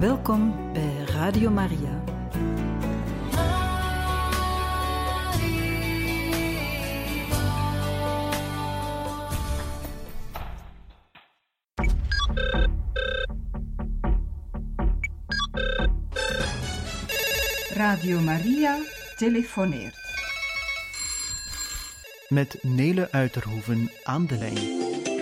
Welkom bij Radio Maria. Radio Maria telefoneert. Met Nele Uiterhoeven aan de lijn.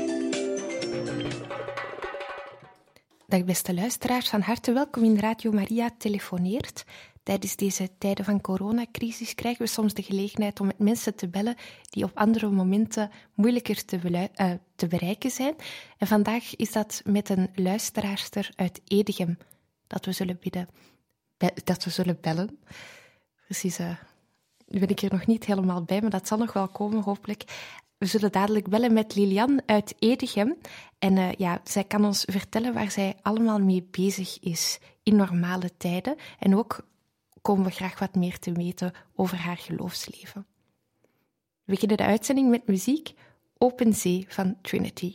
Dag beste luisteraars, van harte welkom in Radio Maria telefoneert. Tijdens deze tijden van coronacrisis krijgen we soms de gelegenheid om met mensen te bellen die op andere momenten moeilijker te bereiken zijn. En vandaag is dat met een luisteraarster uit Edegem dat we zullen bellen. Precies, nu ben ik er nog niet helemaal bij, maar dat zal nog wel komen, hopelijk. We zullen dadelijk bellen met Lilian uit Edegem. En zij kan ons vertellen waar zij allemaal mee bezig is in normale tijden. En ook komen we graag wat meer te weten over haar geloofsleven. We beginnen de uitzending met muziek Open Zee van Trinity.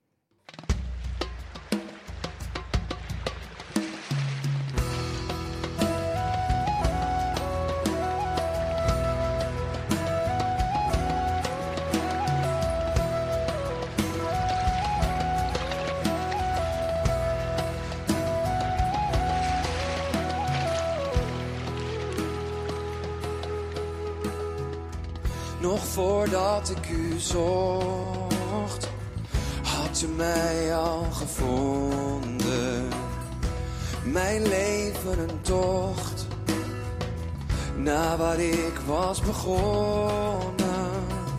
Nog voordat ik u zocht, had u mij al gevonden. Mijn leven een tocht, naar waar ik was begonnen.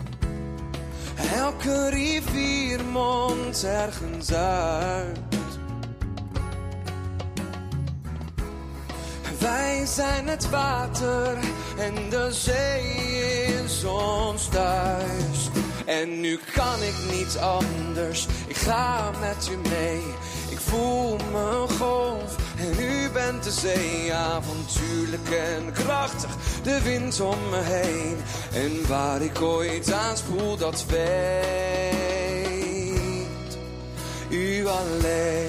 Elke rivier mondt ergens uit. Wij zijn het water en de zee is ons thuis. En nu kan ik niet anders, ik ga met u mee. Ik voel me een golf en u bent de zee. Avontuurlijk en krachtig, de wind om me heen. En waar ik ooit aan spoel, dat weet u alleen.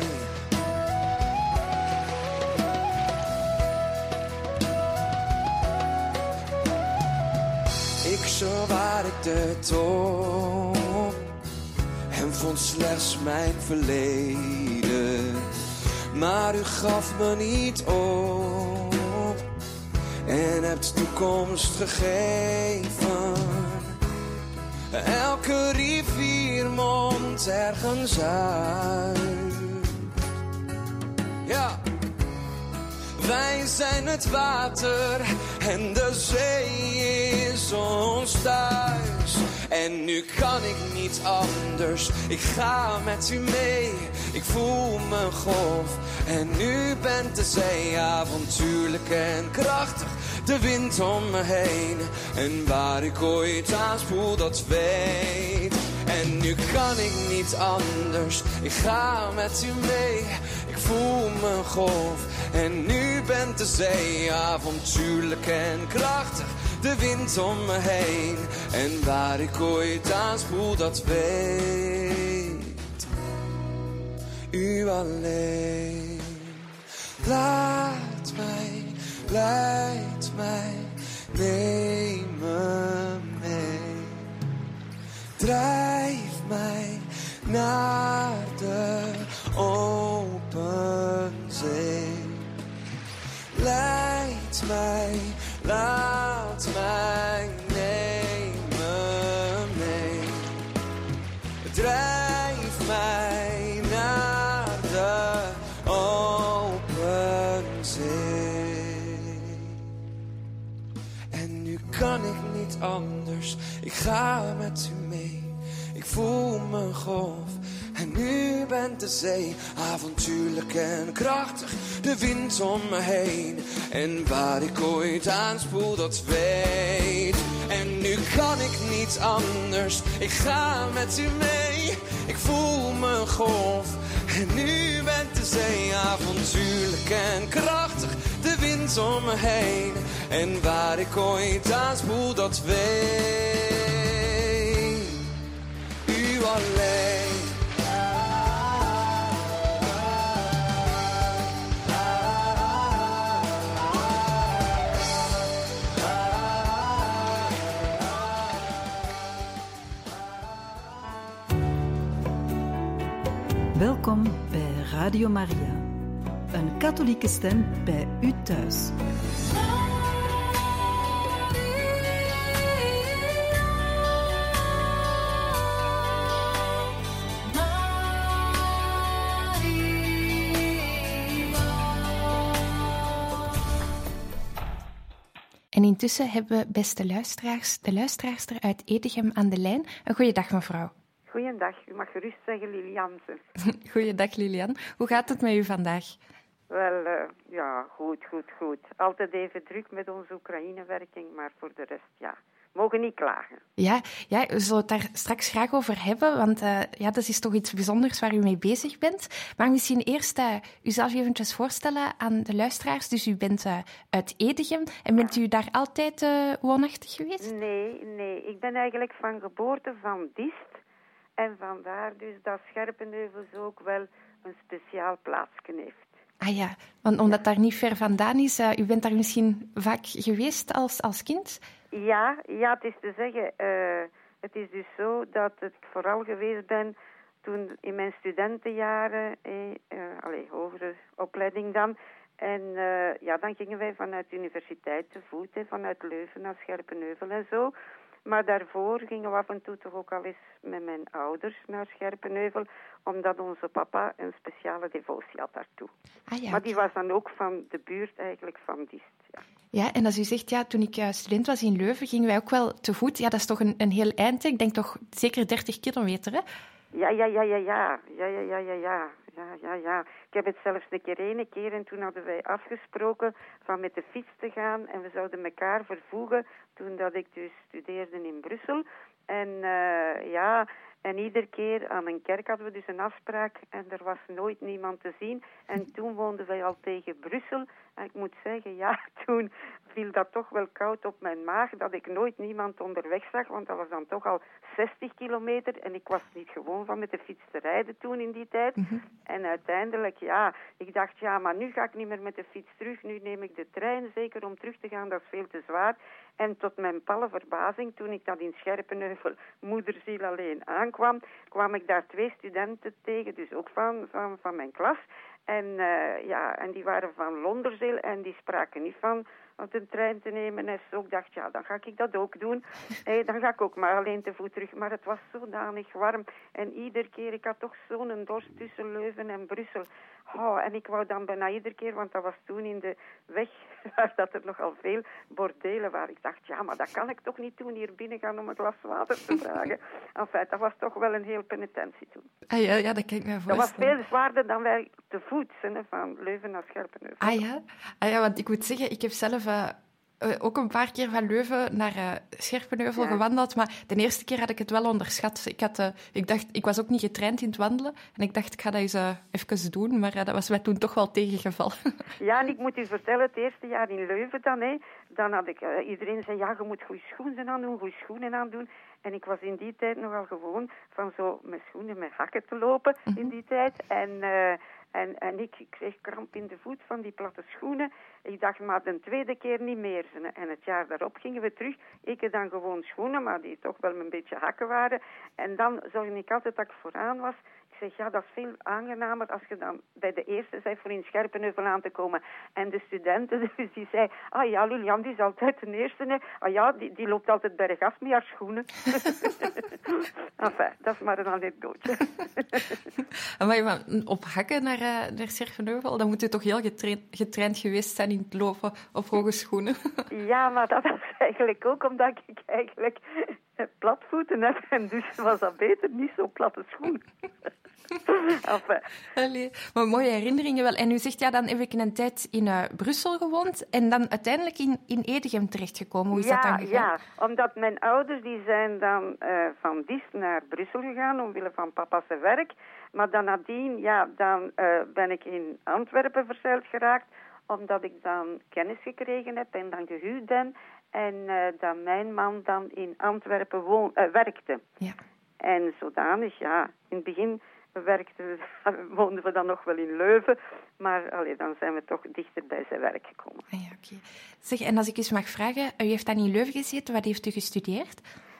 Ik waar ik de top en vond slechts mijn verleden. Maar u gaf me niet op en hebt toekomst gegeven. Elke rivier mondt ergens uit. Ja. Wij zijn het water en de zee is ons thuis. En nu kan ik niet anders, ik ga met u mee. Ik voel me golf en u bent de zee. Avontuurlijk en krachtig, de wind om me heen. En waar ik ooit aan spoel, dat weet. En nu kan ik niet anders, ik ga met u mee. Ik voel me golf en u bent de zee. Avontuurlijk en krachtig, de wind om me heen. En waar ik ooit aan spoel, dat weet u alleen. Laat mij, leid mij, neem me mee. Drijf mij naar de open zee. Leid mij, laat mij, neem me mee. Drijf mij naar de open zee. En nu kan ik niet anders, ik ga met u mee. Ik voel me golf en u bent de zee. Avontuurlijk en krachtig, de wind om me heen. En waar ik ooit aan spoel, dat weet. En nu kan ik niet anders, ik ga met u mee. Ik voel me golf en u bent de zee. Avontuurlijk en krachtig, de wind om me heen. En waar ik ooit aan spoel, dat weet u alleen. Welkom bij Radio Maria. Een katholieke stem bij u thuis. En intussen hebben we, beste luisteraars, de luisteraarster uit Edegem aan de lijn. Een goeiedag, mevrouw. Goeiedag, u mag gerust zeggen Lilianse. Goeiedag, Lilian. Hoe gaat het met u vandaag? Wel, goed. Altijd even druk met onze Oekraïne-werking, maar voor de rest, ja, mogen niet klagen. Ja, we zullen het daar straks graag over hebben, want dat is toch iets bijzonders waar u mee bezig bent. Maar misschien eerst uzelf eventjes voorstellen aan de luisteraars. Dus u bent uit Edegem en bent u daar altijd woonachtig geweest? Nee, ik ben eigenlijk van geboorte van Diest. En vandaar dus dat Scherpenheuvel ook wel een speciaal plaatsje heeft. Ah ja, want omdat daar niet ver vandaan is, u bent daar misschien vaak geweest als kind? Ja, het is te zeggen, het is dus zo dat ik vooral geweest ben toen in mijn studentenjaren, hogere opleiding dan. En dan gingen wij vanuit de universiteit te voet, vanuit Leuven naar Scherpenheuvel en zo. Maar daarvoor gingen we af en toe toch ook al eens met mijn ouders naar Scherpenheuvel, omdat onze papa een speciale devotie had daartoe. Ah, ja, maar die was dan ook van de buurt eigenlijk van Diest. Ja. Ja, en als u zegt, toen ik student was in Leuven, gingen wij ook wel te voet. Ja, dat is toch een heel eind, ik denk toch zeker 30 kilometer, hè? Ja. Ik heb het zelfs een keer en toen hadden wij afgesproken van met de fiets te gaan en we zouden elkaar vervoegen toen dat ik dus studeerde in Brussel. En iedere keer aan een kerk hadden we dus een afspraak en er was nooit niemand te zien. En toen woonden wij al tegen Brussel. En ik moet zeggen, toen viel dat toch wel koud op mijn maag dat ik nooit niemand onderweg zag. Want dat was dan toch al 60 kilometer en ik was niet gewoon van met de fiets te rijden toen in die tijd. Mm-hmm. En uiteindelijk, ik dacht, maar nu ga ik niet meer met de fiets terug. Nu neem ik de trein zeker om terug te gaan, dat is veel te zwaar. En tot mijn palle verbazing, toen ik dat in Scherpenheuvel moederziel alleen aankwam, kwam ik daar 2 studenten tegen, dus ook van mijn klas. En die waren van Londerzeel en die spraken niet van de trein te nemen. En zo, ik dacht, dan ga ik dat ook doen. Dan ga ik ook maar alleen te voet terug. Maar het was zodanig warm. En iedere keer, ik had toch zo'n dorst tussen Leuven en Brussel. En ik wou dan bijna iedere keer, want dat was toen in de weg waar dat er nogal veel bordelen waren. Ik dacht, maar dat kan ik toch niet doen, hier binnen gaan om een glas water te vragen. Enfin, dat was toch wel een heel penitentie toen. Ah ja, dat kan ik me voorstellen. Dat was veel zwaarder dan wij te voet zijn, van Leuven naar Scherpenheuvel. Ah ja, want ik moet zeggen, ik heb zelf ook een paar keer van Leuven naar Scherpenheuvel gewandeld, maar de eerste keer had ik het wel onderschat. Ik was ook niet getraind in het wandelen en ik dacht, ik ga dat eens even doen, maar dat was mij toen toch wel tegengevallen. Ja, en ik moet u vertellen, het eerste jaar in Leuven dan had ik, iedereen zei, je moet goede schoenen aandoen. En ik was in die tijd nogal gewoon van zo met schoenen met hakken te lopen in die tijd. En ik kreeg kramp in de voet van die platte schoenen. Ik dacht, maar de tweede keer niet meer. En het jaar daarop gingen we terug. Ik had dan gewoon schoenen, maar die toch wel een beetje hakken waren. En dan zorgde ik altijd dat ik vooraan was. Ik zeg, dat is veel aangenamer als je dan bij de eerste zei voor in Scherpenheuvel aan te komen. En de studenten, dus die zei, Lilian, die is altijd de eerste. Die loopt altijd bergaf met haar schoenen. Enfin, dat is maar een anekdootje. Maar op hakken naar Scherpenheuvel, dan moet je toch heel getraind geweest zijn in het lopen op hoge schoenen. Ja, maar dat was eigenlijk ook omdat ik eigenlijk platvoeten heb. En dus was dat beter, niet zo platte schoenen. Allee, maar mooie herinneringen wel. En u zegt, dan heb ik een tijd in Brussel gewoond en dan uiteindelijk in Edegem terechtgekomen. Hoe is dat dan gegaan? Ja, omdat mijn ouders die zijn dan van Diest naar Brussel gegaan omwille van papa's werk. Maar dan nadien, dan ben ik in Antwerpen verzeild geraakt, omdat ik dan kennis gekregen heb en dan gehuwd ben. En dat mijn man dan in Antwerpen werkte. Ja. En zodanig, in het begin woonden we dan nog wel in Leuven, maar dan zijn we toch dichter bij zijn werk gekomen. Ah ja, oké. Zeg, en als ik eens mag vragen, u heeft dan in Leuven gezeten, wat heeft u gestudeerd?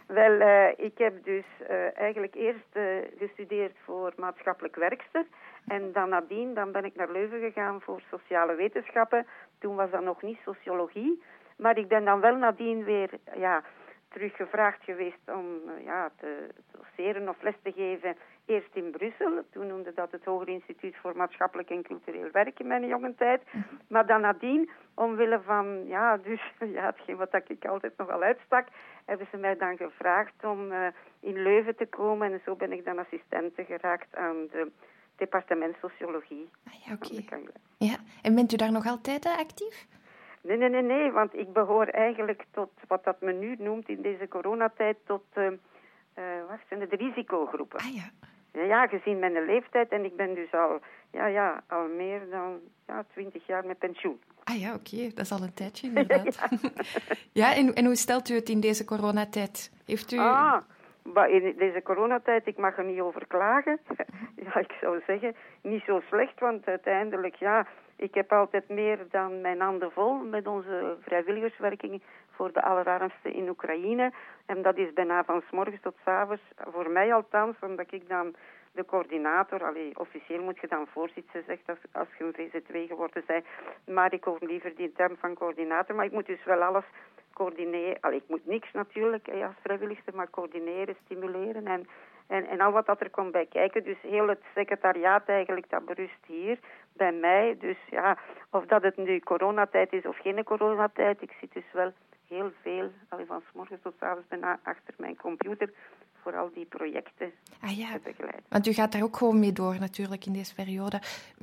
Wel, ik heb dus eigenlijk eerst gestudeerd voor maatschappelijk werkster. En dan nadien ben ik naar Leuven gegaan voor sociale wetenschappen. Toen was dat nog niet sociologie. Maar ik ben dan wel nadien weer terug gevraagd geweest om te doseren of les te geven. Eerst in Brussel. Toen noemde dat het Hoger Instituut voor Maatschappelijk en Cultureel Werk in mijn jonge tijd. Maar dan nadien, omwille van hetgeen wat ik altijd nogal uitstak, hebben ze mij dan gevraagd om in Leuven te komen. En zo ben ik dan assistente geraakt aan het departement sociologie. Oké. Ja, en bent u daar nog altijd actief? Nee, want ik behoor eigenlijk tot wat dat men nu noemt in deze coronatijd tot de risicogroepen. Ja, gezien mijn leeftijd en ik ben dus al meer dan 20 jaar met pensioen. Oké, dat is al een tijdje inderdaad. Ja, en hoe stelt u het in deze coronatijd? Heeft u... Maar in deze coronatijd, ik mag er niet over klagen. Ik zou zeggen, niet zo slecht, want uiteindelijk, ik heb altijd meer dan mijn handen vol met onze vrijwilligerswerking voor de allerarmsten in Oekraïne. En dat is bijna van 's morgens tot 's avonds, voor mij althans, omdat ik dan de coördinator, officieel moet je dan voorzitter zegt als je een VZ2 geworden bent, maar ik hoor liever die term van coördinator, maar ik moet dus wel alles coördineren. Ik moet niks natuurlijk als vrijwilligster, maar coördineren, stimuleren en al wat dat er komt bij kijken. Dus heel het secretariaat eigenlijk, dat berust hier bij mij. Dus of dat het nu coronatijd is of geen coronatijd, ik zit dus wel heel veel, van 's morgens tot 's avonds bijna achter mijn computer voor al die projecten te begeleiden. Want u gaat daar ook gewoon mee door natuurlijk in deze periode.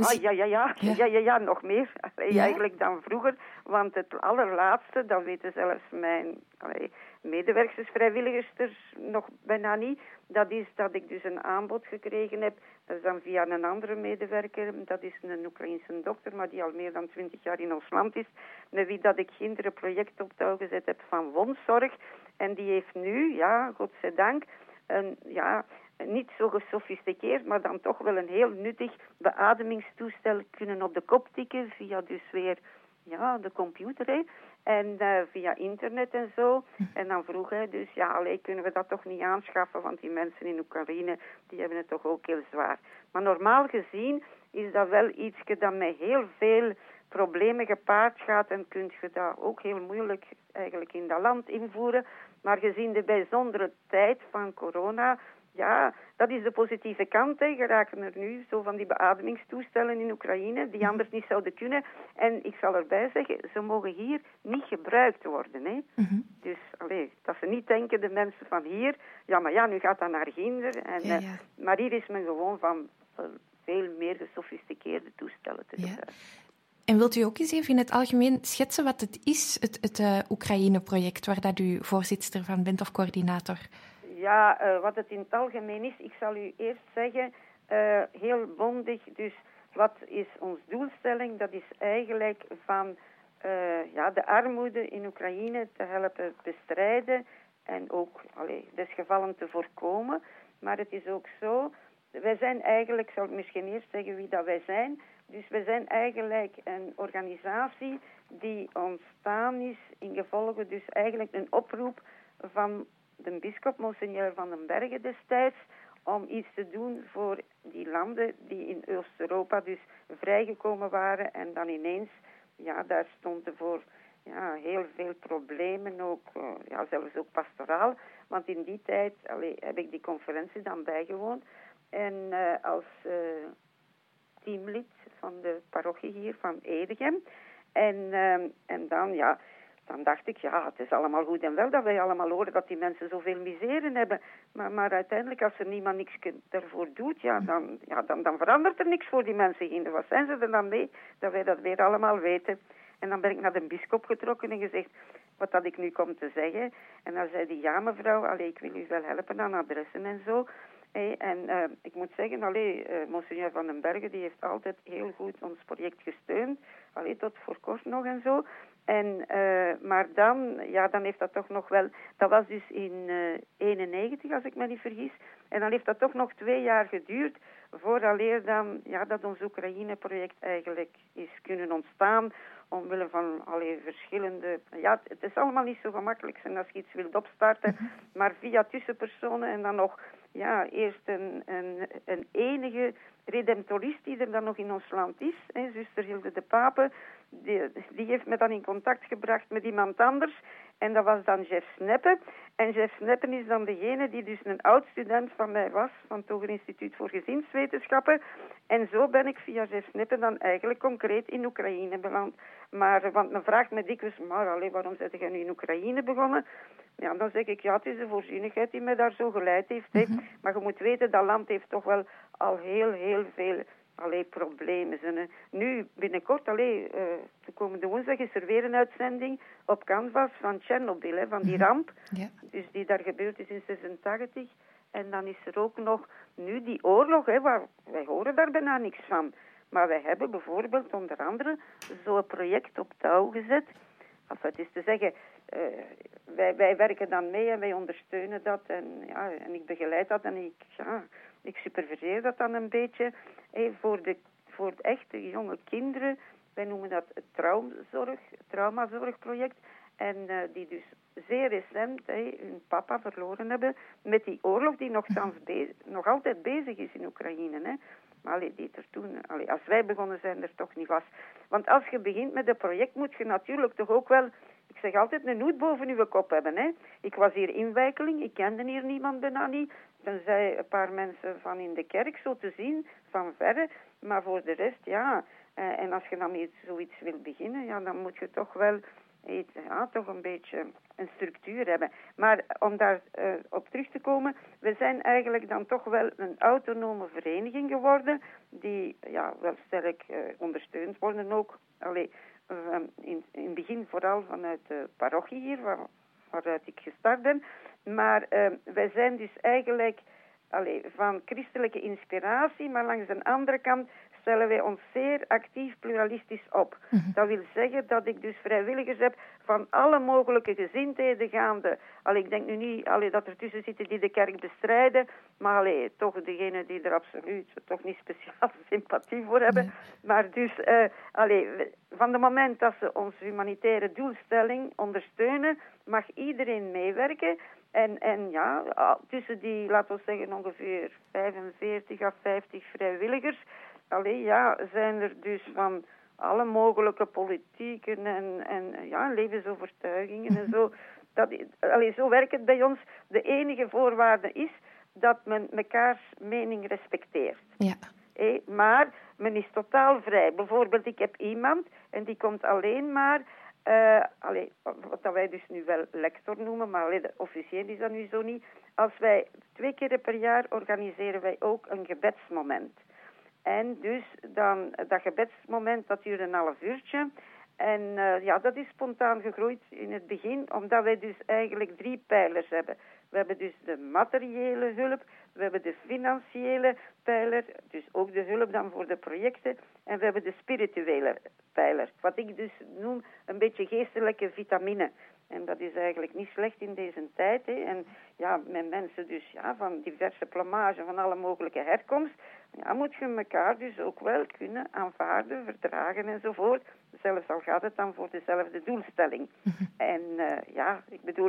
Ja, nog meer. Eigenlijk dan vroeger. Want het allerlaatste, dat weten zelfs mijn medewerkers, vrijwilligers nog bijna niet. Dat is dat ik dus een aanbod gekregen heb. Dat is dan via een andere medewerker. Dat is een Oekraïense dokter, maar die al meer dan 20 jaar in ons land is. Met wie dat ik kinderen project op touw gezet heb van wondzorg. En die heeft nu, godzijdank, niet zo gesofisticeerd, maar dan toch wel een heel nuttig beademingstoestel kunnen op de kop tikken via dus weer de computer en via internet en zo. En dan vroeg hij dus, kunnen we dat toch niet aanschaffen, want die mensen in Oekraïne, die hebben het toch ook heel zwaar. Maar normaal gezien is dat wel iets dat met heel veel problemen gepaard gaat en kun je dat ook heel moeilijk eigenlijk in dat land invoeren. Maar gezien de bijzondere tijd van corona, dat is de positieve kant. Je raken er nu zo van die beademingstoestellen in Oekraïne, die anders niet zouden kunnen. En ik zal erbij zeggen, ze mogen hier niet gebruikt worden. Dus dat ze niet denken, de mensen van hier, nu gaat dat naar Ginder. Maar hier is men gewoon van veel meer gesofisticeerde toestellen te gebruiken. En wilt u ook eens even in het algemeen schetsen wat het is, het Oekraïne-project, waar dat u voorzitter van bent of coördinator? Wat het in het algemeen is, ik zal u eerst zeggen, heel bondig, dus wat is onze doelstelling? Dat is eigenlijk van de armoede in Oekraïne te helpen bestrijden en ook desgevallen te voorkomen. Maar het is ook zo, wij zijn eigenlijk, zal ik misschien eerst zeggen wie dat wij zijn. Dus we zijn eigenlijk een organisatie die ontstaan is in gevolge dus eigenlijk een oproep van de bisschop Monseigneur van den Bergen destijds om iets te doen voor die landen die in Oost-Europa dus vrijgekomen waren en dan ineens, daar stonden voor heel veel problemen, ook zelfs ook pastoraal, want in die tijd heb ik die conferentie dan bijgewoond en als teamlid van de parochie hier van Edegem. En dan dacht ik, het is allemaal goed en wel dat wij allemaal horen dat die mensen zoveel miseren hebben. Maar uiteindelijk, als er niemand niks daarvoor doet, dan verandert er niks voor die mensen in. Wat zijn ze er dan mee? Dat wij dat weer allemaal weten. En dan ben ik naar de bisschop getrokken en gezegd wat dat ik nu kom te zeggen. En dan zei hij, mevrouw, ik wil u wel helpen aan adressen en zo. Ik moet zeggen, Monseigneur van den Bergen, die heeft altijd heel goed ons project gesteund. Tot voor kort nog en zo. Maar dan heeft dat toch nog wel... Dat was dus in 91, als ik me niet vergis. En dan heeft dat toch nog 2 jaar geduurd vooraleer dan, dat ons Oekraïne-project eigenlijk is kunnen ontstaan. Omwille van verschillende... Ja, het is allemaal niet zo gemakkelijk zijn als je iets wilt opstarten. Maar via tussenpersonen en dan nog... Ja, eerst een enige redemptorist die er dan nog in ons land is. Zuster Hilde de Pape. Die heeft me dan in contact gebracht met iemand anders. En dat was dan Jeff Sneppen. En Jeff Sneppen is dan degene die dus een oud-student van mij was. Van het Hoger Instituut voor Gezinswetenschappen. En zo ben ik via Jeff Sneppen dan eigenlijk concreet in Oekraïne beland. Maar, want men vraagt me dikwijls, maar waarom ben je nu in Oekraïne begonnen? Ja, dan zeg ik, het is de voorzienigheid die mij daar zo geleid heeft. Maar je moet weten, dat land heeft toch wel al heel veel problemen. Nu, binnenkort, de komende woensdag is er weer een uitzending op Canvas van Tsjernobyl, van die ramp. Ja. Dus die daar gebeurd is in 86. En dan is er ook nog nu die oorlog, waar wij horen daar bijna niks van. Maar wij hebben bijvoorbeeld onder andere zo'n project op touw gezet. Of het is te zeggen, wij werken dan mee en wij ondersteunen dat. En ik begeleid dat en ik superviseer dat dan een beetje. Voor de echte jonge kinderen, wij noemen dat het traumazorgproject. En die dus zeer recent hun papa verloren hebben met die oorlog die nog altijd bezig is in Oekraïne. Maar die er toen, als wij begonnen zijn, er toch niet was. Want als je begint met een project, moet je natuurlijk toch ook wel, ik zeg altijd, een hoed boven je kop hebben. Ik was hier inwijkeling, ik kende hier niemand bijna niet. Tenzij een paar mensen van in de kerk, zo te zien, van verre. Maar voor de rest, en als je dan met zoiets wil beginnen, dan moet je toch wel toch een beetje een structuur hebben. Maar om daar op terug te komen, we zijn eigenlijk dan toch wel een autonome vereniging geworden, die wel sterk ondersteund worden ook. In het begin vooral vanuit de parochie hier, waaruit ik gestart ben. Maar wij zijn dus eigenlijk van christelijke inspiratie, maar langs de andere kant stellen wij ons zeer actief pluralistisch op. Dat wil zeggen dat ik dus vrijwilligers heb van alle mogelijke gezindheden gaande. Ik denk nu niet dat er tussen zitten die de kerk bestrijden, maar toch degenen die er absoluut toch niet speciaal sympathie voor hebben. Nee. Maar dus, van het moment dat ze onze humanitaire doelstelling ondersteunen, mag iedereen meewerken. En tussen die, laten we zeggen, ongeveer 45 à 50 vrijwilligers, zijn er dus van alle mogelijke politieken en levensovertuigingen en zo. Zo werkt het bij ons. De enige voorwaarde is dat men mekaars mening respecteert. Ja. Maar men is totaal vrij. Bijvoorbeeld, ik heb iemand en die komt alleen maar... wat wij dus nu wel lector noemen, maar officieel is dat nu zo niet. Als wij 2 keer per jaar organiseren wij ook een gebedsmoment. En dus dan, dat gebedsmoment, dat duurt een half uurtje. En dat is spontaan gegroeid in het begin, omdat wij dus eigenlijk 3 pijlers hebben. We hebben dus de materiële hulp, we hebben de financiële pijler, dus ook de hulp dan voor de projecten. En we hebben de spirituele pijler, wat ik dus noem een beetje geestelijke vitamine. En dat is eigenlijk niet slecht in deze tijd. En met mensen dus van diverse plumage, van alle mogelijke herkomst, moet je elkaar dus ook wel kunnen aanvaarden, verdragen enzovoort. Zelfs al gaat het dan voor dezelfde doelstelling. En ik bedoel,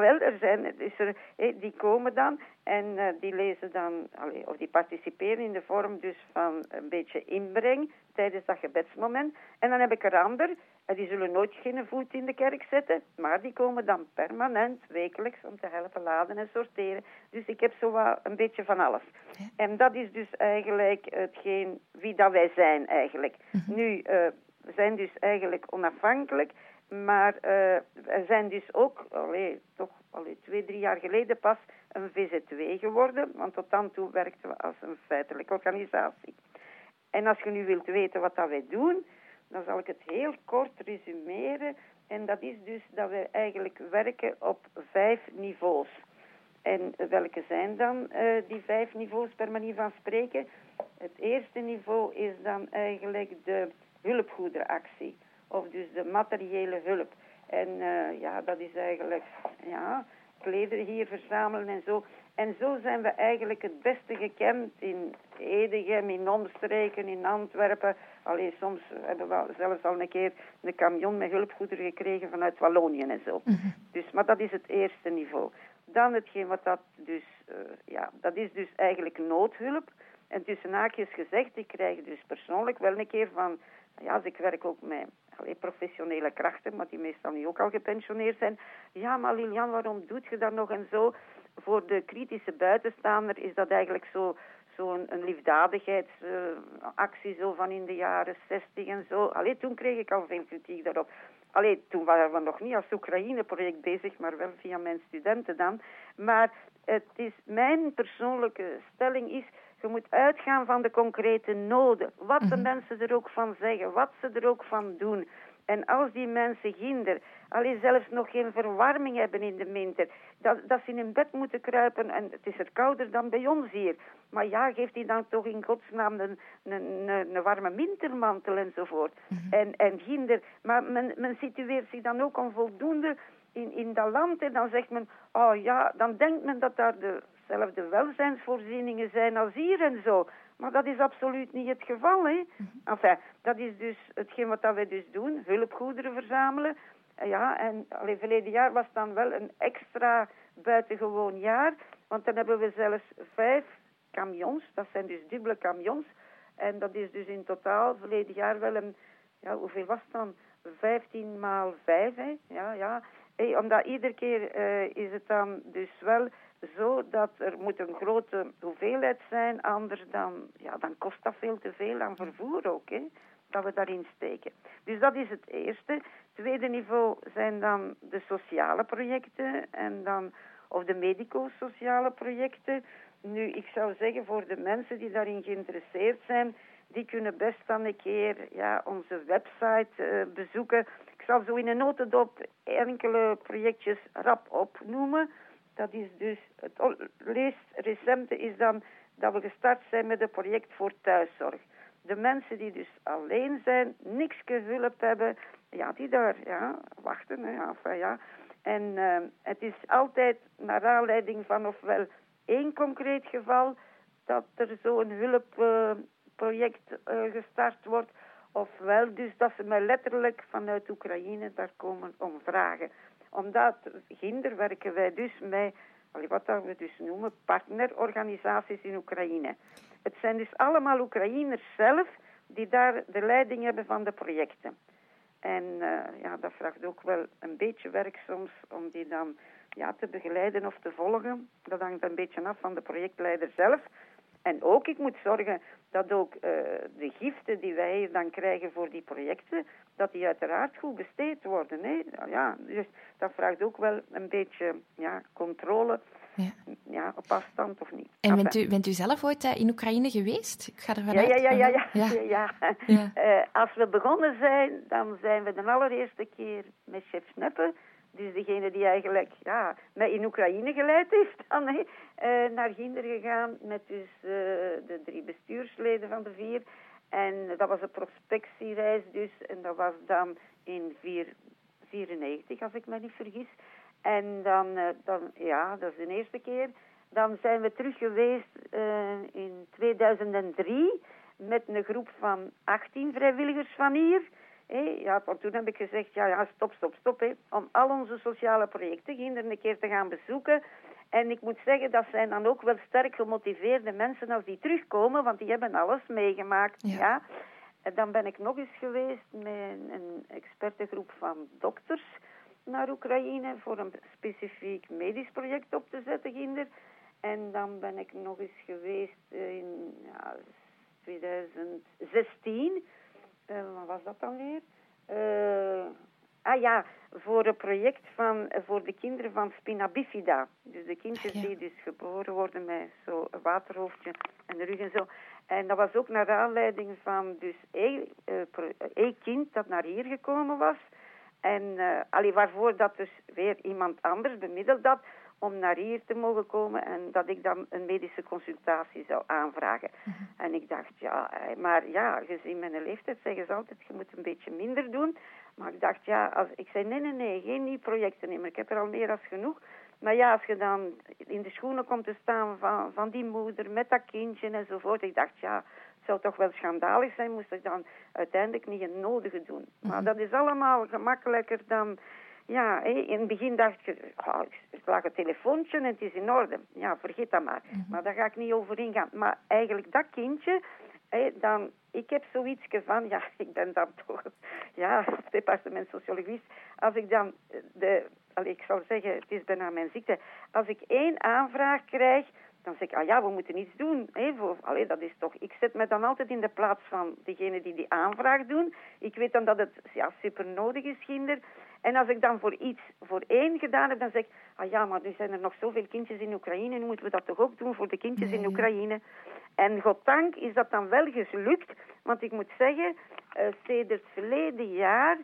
die komen dan en die lezen dan, of die participeren in de vorm dus van een beetje inbreng tijdens dat gebedsmoment. En dan heb ik er ander, die zullen nooit geen voet in de kerk zetten, maar die komen dan permanent, wekelijks, om te helpen laden en sorteren. Dus ik heb zo wat een beetje van alles. Ja. En dat is dus eigenlijk hetgeen wie dat wij zijn eigenlijk. Nu, we zijn dus eigenlijk onafhankelijk, maar we zijn dus ook, toch 2-3 jaar geleden pas een VZW geworden, want tot dan toe werkten we als een feitelijke organisatie. En als je nu wilt weten wat dat wij doen, dan zal ik het heel kort resumeren. En dat is dus dat we eigenlijk werken op 5 niveaus. En welke zijn dan die 5 niveaus per manier van spreken? Het eerste niveau is dan eigenlijk de hulpgoederenactie. Of dus de materiële hulp. En dat is eigenlijk, klederen hier verzamelen en zo. En zo zijn we eigenlijk het beste gekend in Edegem, in omstreken, in Antwerpen. Allee, soms hebben we zelfs al een keer een camion met hulpgoederen gekregen vanuit Wallonië en zo. Dus, maar dat is het eerste niveau. Dan hetgeen wat dat dus, dat is dus eigenlijk noodhulp. En tussen haakjes gezegd, ik krijg dus persoonlijk wel een keer van, als ik werk ook met professionele krachten, maar die meestal nu ook al gepensioneerd zijn. Ja, maar Lilian, waarom doet je dat nog en zo? Voor de kritische buitenstaander is dat eigenlijk zo'n liefdadigheidsactie zo van in de jaren 60 en zo. Toen kreeg ik al veel kritiek daarop. Toen waren we nog niet als Oekraïne-project bezig, maar wel via mijn studenten dan. Maar het is, mijn persoonlijke stelling is, je moet uitgaan van de concrete noden. Wat de mensen er ook van zeggen, wat ze er ook van doen. En als die mensen ginder, zelfs nog geen verwarming hebben in de winter, dat ze in hun bed moeten kruipen en het is er kouder dan bij ons hier. Maar ja, geeft die dan toch in godsnaam een warme wintermantel enzovoort. En ginder, maar men situeert zich dan ook onvoldoende in dat land en dan zegt men, dan denkt men dat daar dezelfde welzijnsvoorzieningen zijn als hier en zo. Maar dat is absoluut niet het geval, hè. Enfin, dat is dus hetgeen wat wij dus doen, hulpgoederen verzamelen. En verleden jaar was dan wel een extra buitengewoon jaar, want dan hebben we zelfs 5 camions, dat zijn dus dubbele camions. En dat is dus in totaal verleden jaar wel hoeveel was het dan? 15 maal 5, hè. Omdat iedere keer is het dan dus wel zo dat er moet een grote hoeveelheid zijn, anders dan kost dat veel te veel aan vervoer ook, hè, dat we daarin steken. Dus dat is het eerste. Tweede niveau zijn dan de sociale projecten en dan, of de medico-sociale projecten. Nu, ik zou zeggen, voor de mensen die daarin geïnteresseerd zijn, die kunnen best dan een keer onze website bezoeken. Ik zal zo in een notendop enkele projectjes rap opnoemen. Dat is dus, het meest recente is dan dat we gestart zijn met een project voor thuiszorg. De mensen die dus alleen zijn, niks hulp hebben, die daar wachten. En het is altijd naar aanleiding van ofwel één concreet geval dat er zo'n hulpproject gestart wordt, ofwel dus dat ze mij letterlijk vanuit Oekraïne daar komen om vragen. Omdat ginder werken wij dus met, wat we dus noemen, partnerorganisaties in Oekraïne. Het zijn dus allemaal Oekraïners zelf die daar de leiding hebben van de projecten. En dat vraagt ook wel een beetje werk soms om die dan te begeleiden of te volgen. Dat hangt een beetje af van de projectleider zelf. En ook, ik moet zorgen dat ook de giften die wij hier dan krijgen voor die projecten, dat die uiteraard goed besteed worden. Hè? Dus dat vraagt ook wel een beetje controle. Op afstand of niet. En bent u zelf ooit in Oekraïne geweest? Ik ga ervan uit. Ja. Als we begonnen zijn, dan zijn we de allereerste keer met chef Sneppe, dus degene die eigenlijk mij in Oekraïne geleid heeft dan, naar Ginder gegaan met dus de 3 bestuursleden van de 4. En dat was een prospectiereis dus, en dat was dan in 94, als ik me niet vergis. En dan dat is de eerste keer. Dan zijn we terug geweest in 2003 met een groep van 18 vrijwilligers van hier. Want toen heb ik gezegd, stop, om al onze sociale projecten Ginder een keer te gaan bezoeken. En ik moet zeggen, dat zijn dan ook wel sterk gemotiveerde mensen als die terugkomen, want die hebben alles meegemaakt. Ja. En dan ben ik nog eens geweest met een expertengroep van dokters naar Oekraïne voor een specifiek medisch project op te zetten, Ginder. En dan ben ik nog eens geweest in 2016. Wat was dat dan weer? Voor een project voor de kinderen van spina bifida. Dus de kindjes die dus geboren worden met zo'n waterhoofdje en de rug en zo. En dat was ook naar aanleiding van dus één kind dat naar hier gekomen was. En waarvoor dat dus weer iemand anders bemiddeld dat om naar hier te mogen komen en dat ik dan een medische consultatie zou aanvragen. En ik dacht, gezien mijn leeftijd zeggen ze altijd, je moet een beetje minder doen. Maar ik dacht, ik zei, nee, geen nieuwe projecten meer. Ik heb er al meer als genoeg. Maar ja, als je dan in de schoenen komt te staan van die moeder met dat kindje enzovoort. Ik dacht, ja, het zou toch wel schandalig zijn, moest ik dan uiteindelijk niet het nodige doen. Maar dat is allemaal gemakkelijker dan... Ja, in het begin dacht je, ik slag een telefoontje en het is in orde. Ja, vergeet dat maar. Maar daar ga ik niet over ingaan. Maar eigenlijk dat kindje, dan... Ik heb zoiets van, ja, ik ben dan toch, ja, departement sociologie. Als ik dan, ik zal zeggen, het is bijna mijn ziekte. Als ik 1 aanvraag krijg, dan zeg ik, we moeten iets doen. Dat is toch, ik zet me dan altijd in de plaats van degene die aanvraag doen. Ik weet dan dat het super nodig is, kinder. En als ik dan voor 1 gedaan heb, dan zeg ik, maar nu zijn er nog zoveel kindjes in Oekraïne, nu moeten we dat toch ook doen voor de kindjes in Oekraïne. En goddank is dat dan wel gelukt, want ik moet zeggen, sinds het verleden jaar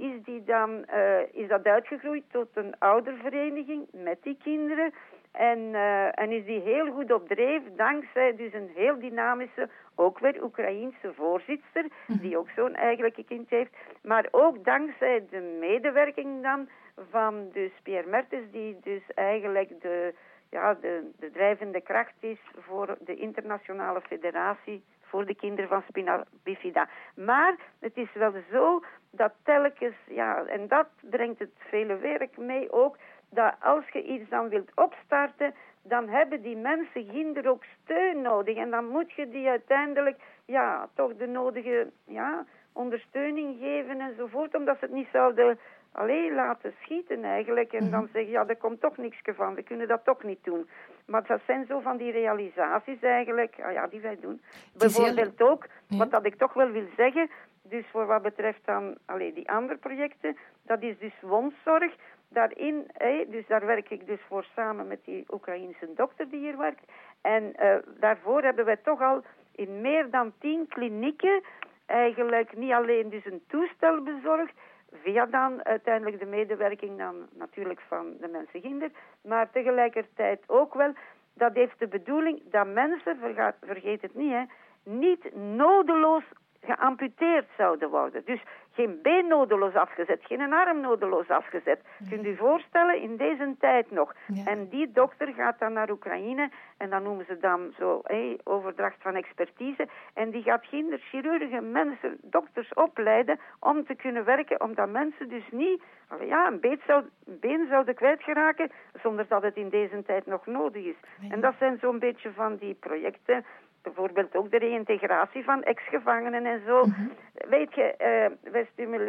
is dat uitgegroeid tot een oudervereniging met die kinderen. En is die heel goed op dreef, dankzij dus een heel dynamische, ook weer Oekraïense voorzitter, die ook zo'n eigenlijke kind heeft. Maar ook dankzij de medewerking dan van dus Pierre Mertens, die dus eigenlijk de drijvende kracht is voor de internationale federatie voor de kinderen van spina bifida. Maar het is wel zo dat telkens, en dat brengt het vele werk mee ook, dat als je iets dan wilt opstarten, dan hebben die mensen ginder ook steun nodig. En dan moet je die uiteindelijk, toch de nodige, ondersteuning geven enzovoort, omdat ze het niet zouden laten schieten eigenlijk. En dan zeggen, er komt toch niks van, we kunnen dat toch niet doen. Maar dat zijn zo van die realisaties eigenlijk, die wij doen. Bijvoorbeeld ook, wat dat ik toch wel wil zeggen, dus voor wat betreft dan die andere projecten, dat is dus wondzorg. Daarin, dus daar werk ik dus voor samen met die Oekraïense dokter die hier werkt. En daarvoor hebben wij toch al in meer dan 10 klinieken eigenlijk niet alleen dus een toestel bezorgd, via dan uiteindelijk de medewerking dan natuurlijk van de mensen ginder, maar tegelijkertijd ook wel, dat heeft de bedoeling dat mensen, vergeet het niet, niet nodeloos geamputeerd zouden worden. Dus geen been nodeloos afgezet, geen arm nodeloos afgezet. Kunt u voorstellen, in deze tijd nog. Ja. En die dokter gaat dan naar Oekraïne en dan noemen ze dan zo overdracht van expertise. En die gaat chirurgen, mensen, dokters opleiden om te kunnen werken, omdat mensen dus niet een been zouden kwijtgeraken zonder dat het in deze tijd nog nodig is. Ja. En dat zijn zo'n beetje van die projecten. Bijvoorbeeld ook de reïntegratie van ex-gevangenen en zo. Weet je, wij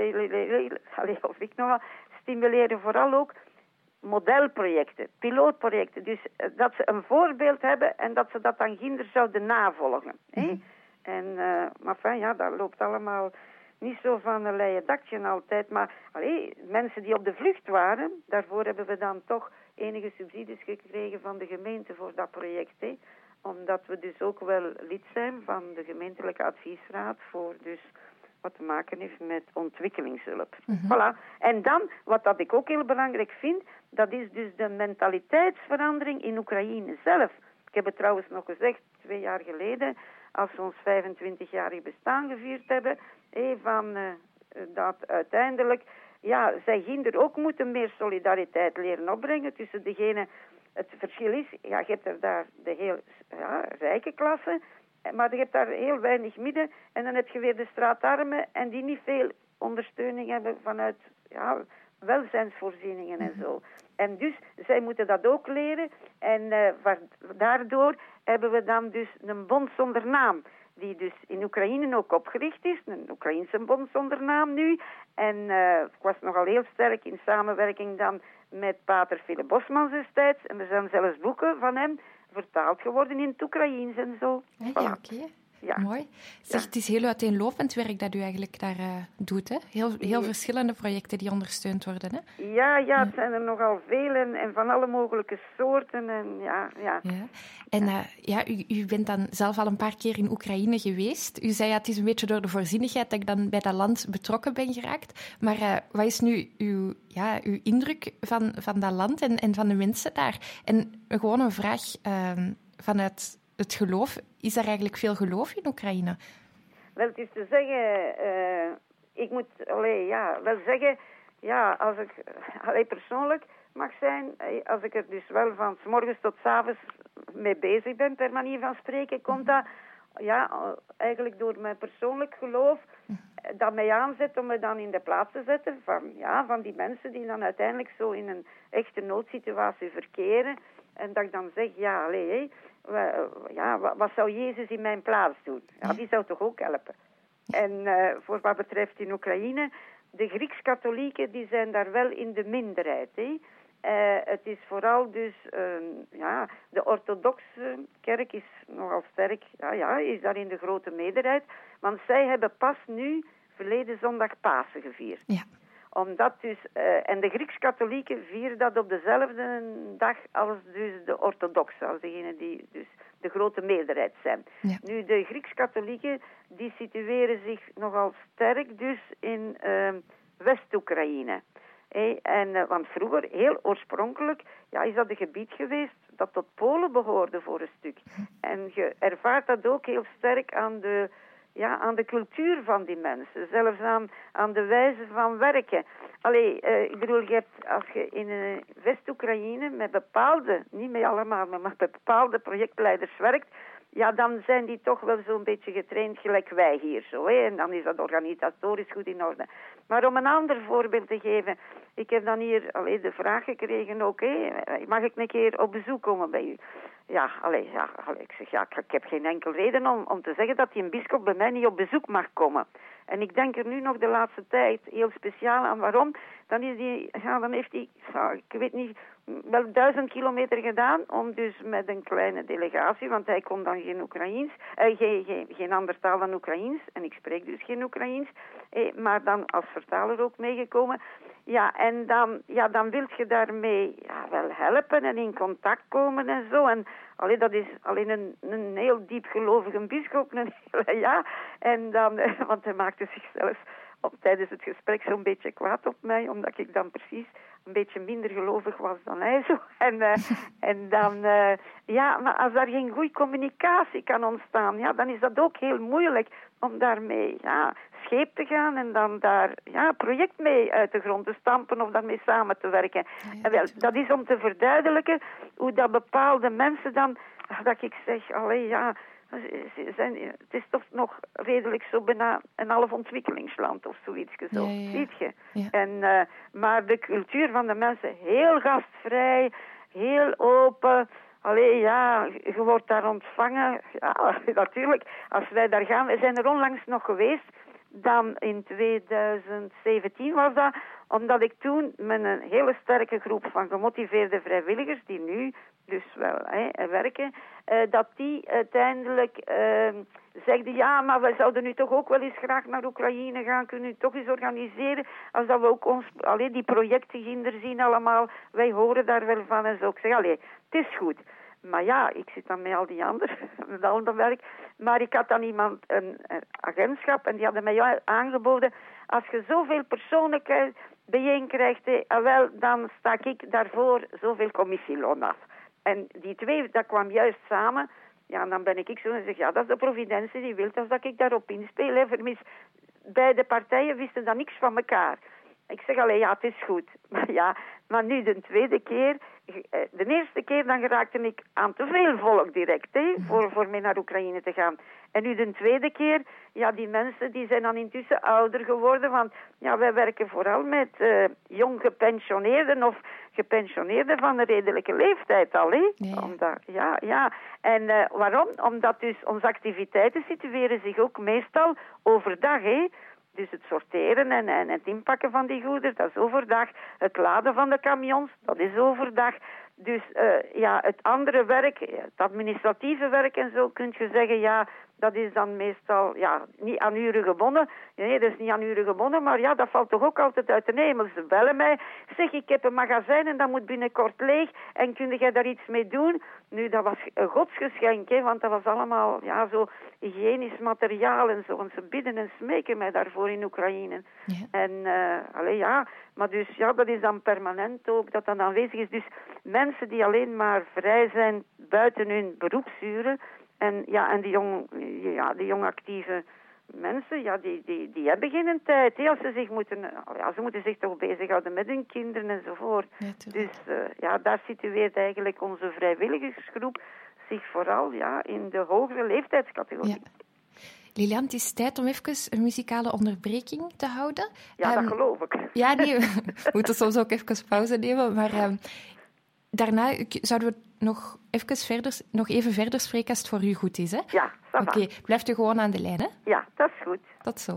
stimuleren vooral ook modelprojecten, pilootprojecten. Dus dat ze een voorbeeld hebben en dat ze dat dan ginder zouden navolgen. En, dat loopt allemaal niet zo van een leien dakje altijd. Maar mensen die op de vlucht waren, daarvoor hebben we dan toch enige subsidies gekregen van de gemeente voor dat project, omdat we dus ook wel lid zijn van de gemeentelijke adviesraad voor dus wat te maken heeft met ontwikkelingshulp. Voilà. En dan, wat dat ik ook heel belangrijk vind, dat is dus de mentaliteitsverandering in Oekraïne zelf. Ik heb het trouwens nog gezegd, 2 jaar geleden, als we ons 25-jarig bestaan gevierd hebben, dat uiteindelijk, zij ginder ook moeten meer solidariteit leren opbrengen tussen degene. Het verschil is, je hebt er daar de heel rijke klasse, maar je hebt daar heel weinig midden. En dan heb je weer de straatarmen en die niet veel ondersteuning hebben vanuit welzijnsvoorzieningen en zo. En dus, zij moeten dat ook leren. En daardoor hebben we dan dus een bond zonder naam, die dus in Oekraïne ook opgericht is. Een Oekraïense bond zonder naam nu. En ik was nogal heel sterk in samenwerking dan met pater Philip Bosmans destijds. En er zijn zelfs boeken van hem vertaald geworden in het Oekraïens en zo. Oké. Ja. Mooi. Zeg, het is heel uiteenlopend werk dat u eigenlijk daar doet, hè? Heel verschillende projecten die ondersteund worden, hè? Ja, het zijn er nogal veel en van alle mogelijke soorten. En u bent dan zelf al een paar keer in Oekraïne geweest. U zei, het is een beetje door de voorzienigheid dat ik dan bij dat land betrokken ben geraakt. Maar wat is nu uw indruk van dat land en van de mensen daar? En gewoon een vraag vanuit het geloof. Is er eigenlijk veel geloof in Oekraïne? Wel, het is te zeggen, ik moet wel zeggen, als ik persoonlijk, mag zijn. Als ik er dus wel van 's morgens tot 's avonds mee bezig ben, per manier van spreken, komt dat eigenlijk door mijn persoonlijk geloof dat mij aanzet om me dan in de plaats te zetten van die mensen die dan uiteindelijk zo in een echte noodsituatie verkeren. En dat ik dan zeg, wat zou Jezus in mijn plaats doen? Ja, die zou toch ook helpen. En voor wat betreft in Oekraïne, de Grieks-katholieken die zijn daar wel in de minderheid. Het is vooral dus, de orthodoxe kerk is nogal sterk, is daar in de grote meerderheid. Want zij hebben pas nu, verleden zondag, Pasen gevierd. Ja. Omdat dus, en de Grieks-katholieken vieren dat op dezelfde dag als dus de orthodoxen, als degenen die dus de grote meerderheid zijn. Ja. Nu, de Grieks-katholieken, die situeren zich nogal sterk dus in West-Oekraïne. Want vroeger, heel oorspronkelijk, is dat een gebied geweest dat tot Polen behoorde voor een stuk. En je ervaart dat ook heel sterk aan de cultuur van die mensen. Zelfs aan de wijze van werken. Ik bedoel, je hebt, als je in West-Oekraïne met bepaalde, niet met allemaal, maar met bepaalde projectleiders werkt, dan zijn die toch wel zo'n beetje getraind gelijk wij hier zo. En dan is dat organisatorisch goed in orde. Maar om een ander voorbeeld te geven, ik heb dan hier de vraag gekregen ook, mag ik een keer op bezoek komen bij u? Ik zeg, ik heb geen enkel reden om te zeggen dat die een bisschop bij mij niet op bezoek mag komen. En ik denk er nu nog de laatste tijd heel speciaal aan. Waarom? Dan heeft hij, ik weet niet, wel 1000 kilometer gedaan om dus met een kleine delegatie, want hij kon dan geen Oekraïens, geen ander taal dan Oekraïens, en ik spreek dus geen Oekraïens, maar dan als vertaler ook meegekomen. Ja, en dan wil je daarmee wel helpen en in contact komen en zo. En dat is alleen een heel diepgelovige bisschop. En dan, want hij maakte zichzelf tijdens het gesprek zo'n beetje kwaad op mij, omdat ik dan precies een beetje minder gelovig was dan hij zo. En dan, maar als daar geen goede communicatie kan ontstaan, dan is dat ook heel moeilijk om daarmee scheep te gaan en dan daar project mee uit de grond te stampen of daarmee samen te werken. Ja, en wel, dat is om te verduidelijken hoe dat bepaalde mensen dan, dat ik zeg, het is toch nog redelijk zo bijna een half ontwikkelingsland of zoiets zo. Ja. Ziet je? Ja. En, maar de cultuur van de mensen heel gastvrij, heel open. Je wordt daar ontvangen. Ja, natuurlijk. Als wij daar gaan, we zijn er onlangs nog geweest. Dan in 2017 was dat, omdat ik toen met een hele sterke groep van gemotiveerde vrijwilligers, die nu dus wel werken, dat die uiteindelijk zegden, maar wij zouden nu toch ook wel eens graag naar Oekraïne gaan, kunnen u toch eens organiseren, als dat we ook die projecten gingen zien allemaal, wij horen daar wel van en zo. Ik zeg, het is goed. Maar ik zit dan met al die anderen, met al dat werk. Maar ik had dan een agentschap, en die hadden mij aangeboden, als je zoveel personen bijeen krijgt, dan sta ik daarvoor zoveel commissieloon af. En die twee, dat kwam juist samen. Ja, dan ben ik zo en zeg, dat is de providentie die wil dat ik daarop inspeel. Beide partijen wisten dan niks van elkaar. Ik zeg, het is goed. Maar nu de tweede keer, de eerste keer dan geraakte ik aan te veel volk direct, voor mee naar Oekraïne te gaan. En nu de tweede keer, die mensen die zijn dan intussen ouder geworden, want wij werken vooral met jong gepensioneerden of gepensioneerden van een redelijke leeftijd al, En waarom? Omdat dus onze activiteiten situeren zich ook meestal overdag, Dus het sorteren en het inpakken van die goederen, dat is overdag. Het laden van de camions, dat is overdag. Dus het andere werk, het administratieve werk en zo, kun je zeggen, dat is dan meestal niet aan uren gebonden. Nee, dat is niet aan uren gebonden, maar dat valt toch ook altijd uit de hemel. Ze bellen mij, zeg, ik heb een magazijn en dat moet binnenkort leeg en kun jij daar iets mee doen? Nu, dat was een godsgeschenk, want dat was allemaal zo hygiënisch materiaal en zo. En ze bidden en smeken mij daarvoor in Oekraïne. Ja. En, maar dus, dat is dan permanent ook, dat dan aanwezig is. Dus mensen die alleen maar vrij zijn buiten hun beroepsuren, en die jong actieve mensen, ja, die hebben geen tijd. Hè, als ze moeten zich toch bezighouden met hun kinderen enzovoort. Dus daar situeert eigenlijk onze vrijwilligersgroep zich vooral in de hogere leeftijdscategorie. Ja. Lilian, het is tijd om even een muzikale onderbreking te houden. Ja, dat geloof ik. Ja, nee, we moeten soms ook even pauze nemen. Maar daarna zouden we nog even verder spreken als het voor u goed is. Hè? Ja, ça va. Oké, blijft u gewoon aan de lijn, hè? Ja, dat is goed. Tot zo.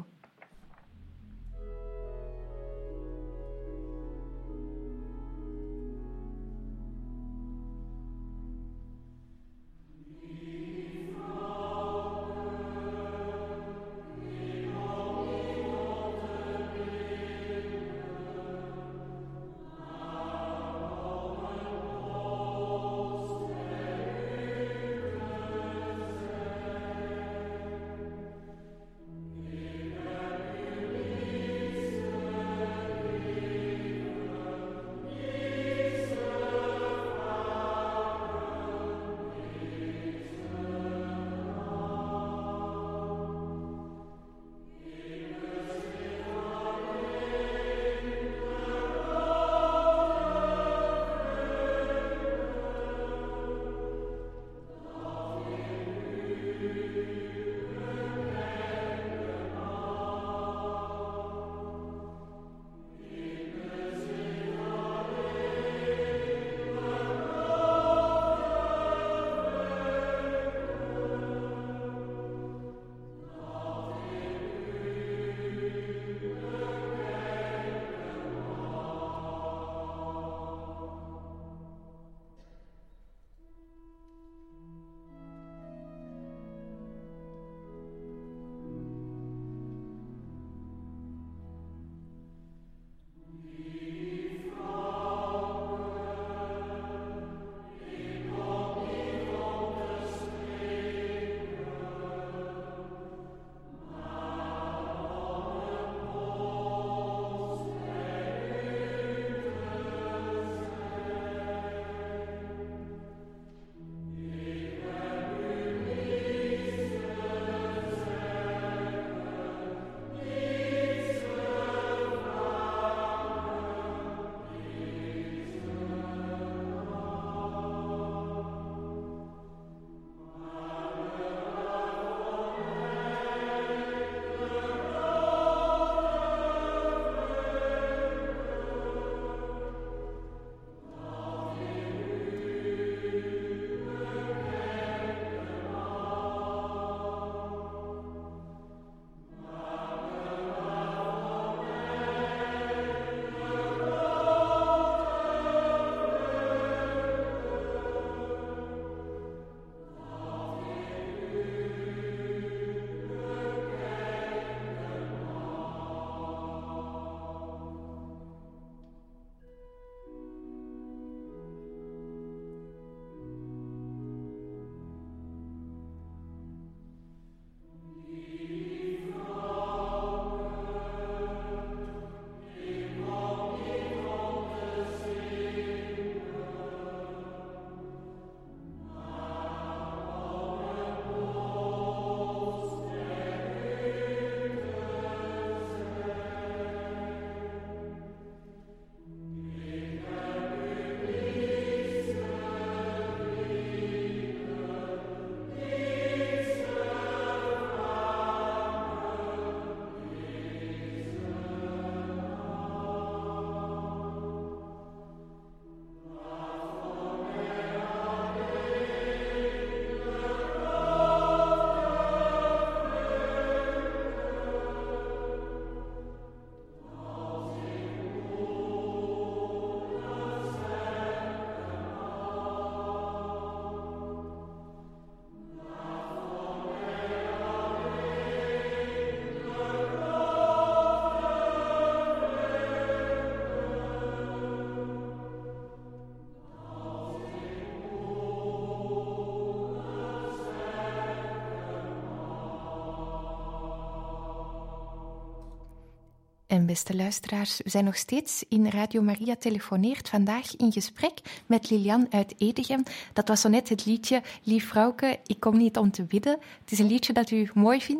En beste luisteraars, we zijn nog steeds in Radio Maria Telefoneert. Vandaag in gesprek met Lilian uit Edegem. Dat was zo net het liedje Lief vrouwke, ik kom niet om te bidden. Het is een liedje dat u mooi vindt.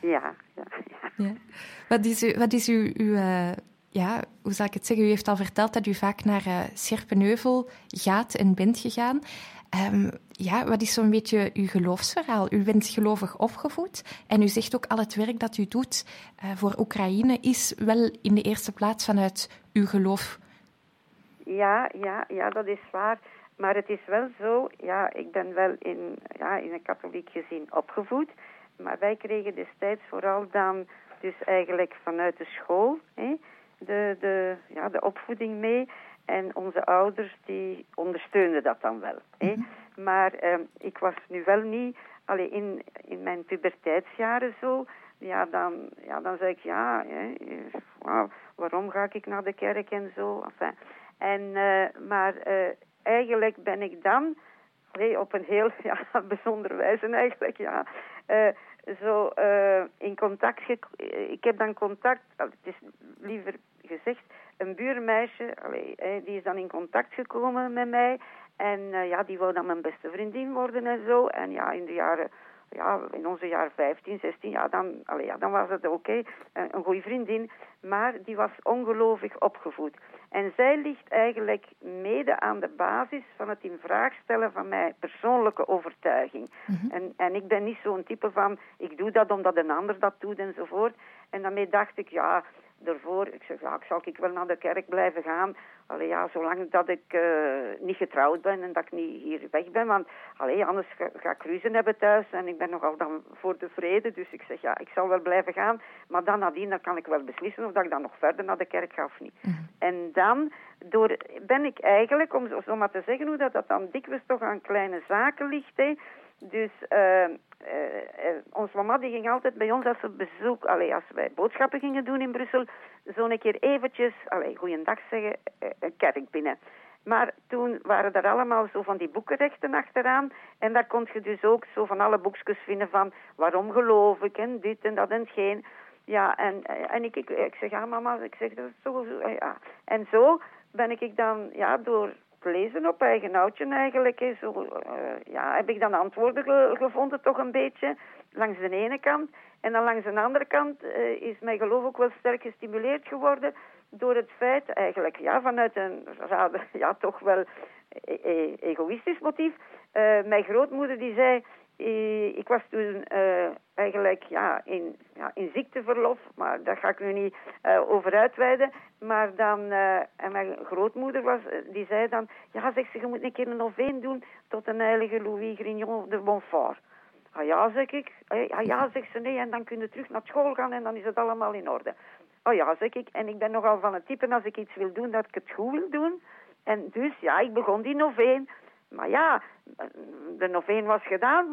Ja. Wat is uw hoe zal ik het zeggen? U heeft al verteld dat u vaak naar Scherpenheuvel gaat en bent gegaan. Wat is zo'n beetje uw geloofsverhaal? U bent gelovig opgevoed en u zegt ook al het werk dat u doet voor Oekraïne is wel in de eerste plaats vanuit uw geloof. Ja, dat is waar. Maar het is wel zo, ik ben wel in een katholiek gezin opgevoed. Maar wij kregen destijds vooral dan dus eigenlijk vanuit de school de opvoeding mee. En onze ouders die ondersteunden dat dan wel. Mm-hmm. Maar ik was nu wel niet, in mijn puberteitsjaren zo. Dan zei ik waarom ga ik naar de kerk en zo. Enfin, maar eigenlijk ben ik dan op een heel bijzondere wijze eigenlijk in contact ik heb dan contact, het is liever gezegd, een buurmeisje, die is dan in contact gekomen met mij en die wou dan mijn beste vriendin worden en zo. En in de jaren, in onze jaren 15, 16, dan was het oké, een goede vriendin, maar die was ongelovig opgevoed. En zij ligt eigenlijk mede aan de basis van het in vraag stellen van mijn persoonlijke overtuiging. Mm-hmm. En ik ben niet zo'n type van, ik doe dat omdat een ander dat doet enzovoort. En daarmee dacht ik, daarvoor, ik zeg, zal ik wel naar de kerk blijven gaan. Zolang dat ik niet getrouwd ben en dat ik niet hier weg ben. Want anders ga ik ruzie hebben thuis en ik ben nogal dan voor de vrede. Dus ik zeg, ik zal wel blijven gaan. Maar dan nadien dan kan ik wel beslissen of dat ik dan nog verder naar de kerk ga of niet. Mm-hmm. En dan ben ik eigenlijk, om zo maar te zeggen hoe dat dan dikwijls toch aan kleine zaken ligt. Dus ons mama die ging altijd bij ons als we bezoek, als wij boodschappen gingen doen in Brussel, zo een keer eventjes, goeiedag zeggen, een kerk binnen. Maar toen waren er allemaal zo van die boekenrechten achteraan en daar kon je dus ook zo van alle boekjes vinden van waarom geloof ik en dit en dat en hetgeen. Ja, en ik zeg, mama, ik zeg dat is zo. En zo ben ik dan, door lezen op eigen houtje eigenlijk. Heb ik dan antwoorden gevonden toch een beetje. Langs de ene kant. En dan langs de andere kant is mijn geloof ook wel sterk gestimuleerd geworden. Door het feit eigenlijk, vanuit een toch wel egoïstisch motief. Mijn grootmoeder die zei, ik was toen eigenlijk in ziekteverlof, maar daar ga ik nu niet over uitweiden. Maar dan, en mijn grootmoeder die zei dan, zegt ze, je moet een keer een noveen doen tot een heilige Louis Grignon de Montfort. Zeg ik. Zegt ze, nee, en dan kun je terug naar school gaan en dan is het allemaal in orde. Zeg ik. En ik ben nogal van het type, als ik iets wil doen, dat ik het goed wil doen. En dus, ik begon die noveen. Maar de noveen was gedaan,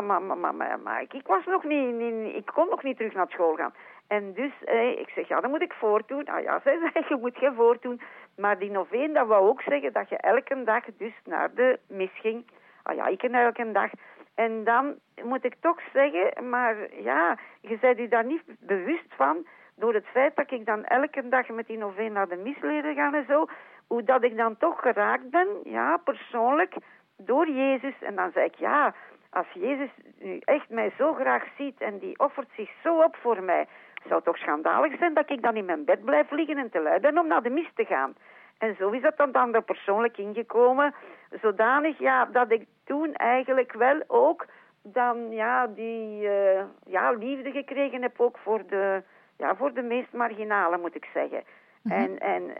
maar ik was nog niet, ik kon nog niet terug naar school gaan. En dus, ik zeg, dan moet ik voortdoen. Zij zei, je moet geen voortdoen. Maar die noveen, dat wou ook zeggen dat je elke dag dus naar de mis ging. Ik en elke dag. En dan moet ik toch zeggen, maar je bent je daar niet bewust van, door het feit dat ik dan elke dag met die noveen naar de mis leerde gaan en zo, hoe dat ik dan toch geraakt ben, persoonlijk, door Jezus. En dan zei ik, als Jezus nu echt mij zo graag ziet en die offert zich zo op voor mij, zou het toch schandalig zijn dat ik dan in mijn bed blijf liggen en te lui ben om naar de mis te gaan. En zo is dat dan er persoonlijk ingekomen, zodanig dat ik toen eigenlijk wel ook dan die liefde gekregen heb ook voor de meest marginale, moet ik zeggen. Mm-hmm.